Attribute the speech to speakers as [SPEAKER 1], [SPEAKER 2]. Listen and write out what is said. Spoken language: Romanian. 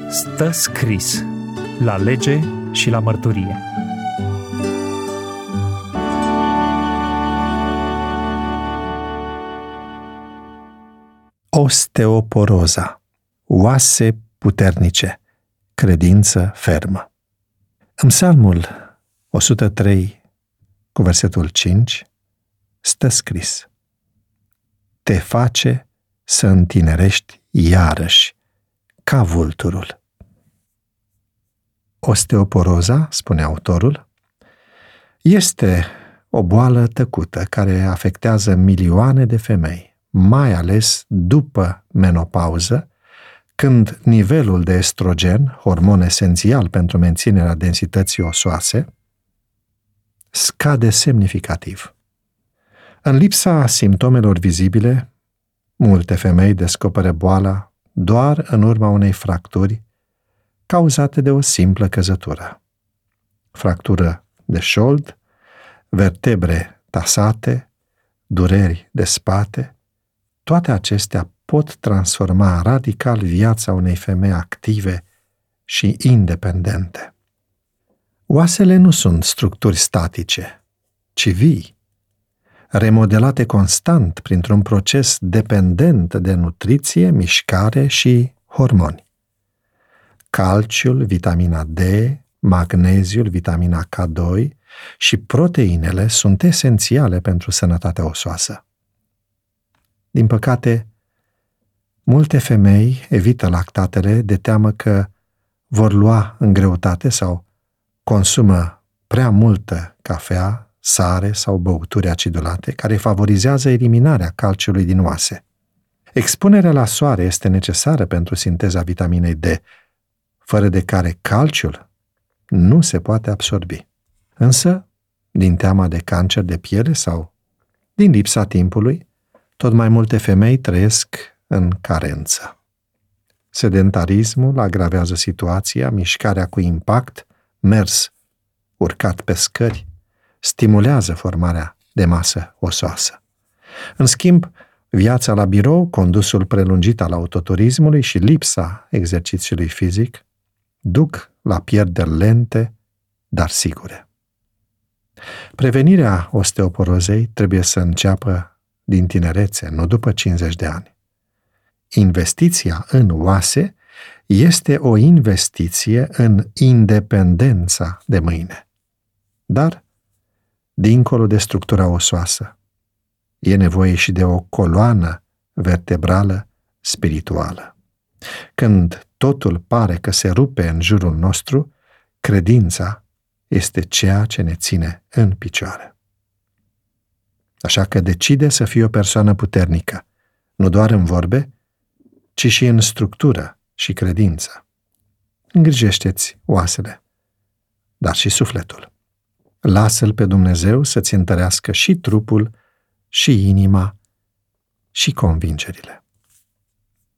[SPEAKER 1] Stă scris la lege și la mărturie.
[SPEAKER 2] Osteoporoza, oase puternice, credință fermă. În Psalmul 103, cu versetul 5, stă scris: te face să întinerești iarăși ca vulturul. Osteoporoza, spune autorul, este o boală tăcută care afectează milioane de femei, mai ales după menopauză, când nivelul de estrogen, hormon esențial pentru menținerea densității osoase, scade semnificativ. În lipsa simptomelor vizibile, multe femei descoperă boala doar în urma unei fracturi cauzate de o simplă căzătură. Fractură de șold, vertebre tasate, dureri de spate, toate acestea pot transforma radical viața unei femei active și independente. Oasele nu sunt structuri statice, ci vii, remodelate constant printr-un proces dependent de nutriție, mișcare și hormoni. Calciul, vitamina D, magneziul, vitamina K2 și proteinele sunt esențiale pentru sănătatea osoasă. Din păcate, multe femei evită lactatele de teamă că vor lua în greutate sau consumă prea multă cafea, sare sau băuturi acidulate, care favorizează eliminarea calciului din oase. Expunerea la soare este necesară pentru sinteza vitaminei D, fără de care calciul nu se poate absorbi. Însă, din teama de cancer de piele sau din lipsa timpului, tot mai multe femei trăiesc în carență. Sedentarismul agravează situația, mișcarea cu impact, mers urcat pe scări, stimulează formarea de masă osoasă. În schimb, viața la birou, condusul prelungit al autoturismului și lipsa exercițiului fizic duc la pierderi lente, dar sigure. Prevenirea osteoporozei trebuie să înceapă din tinerețe, nu după 50 de ani. Investiția în oase este o investiție în independența de mâine. Dar, dincolo de structura osoasă, e nevoie și de o coloană vertebrală spirituală. Când totul pare că se rupe în jurul nostru, credința este ceea ce ne ține în picioare. Așa că decide să fii o persoană puternică, nu doar în vorbe, ci și în structură și credință. Îngrijește-ți oasele, dar și sufletul. Lasă-L pe Dumnezeu să-ți întărească și trupul, și inima, și convingerile.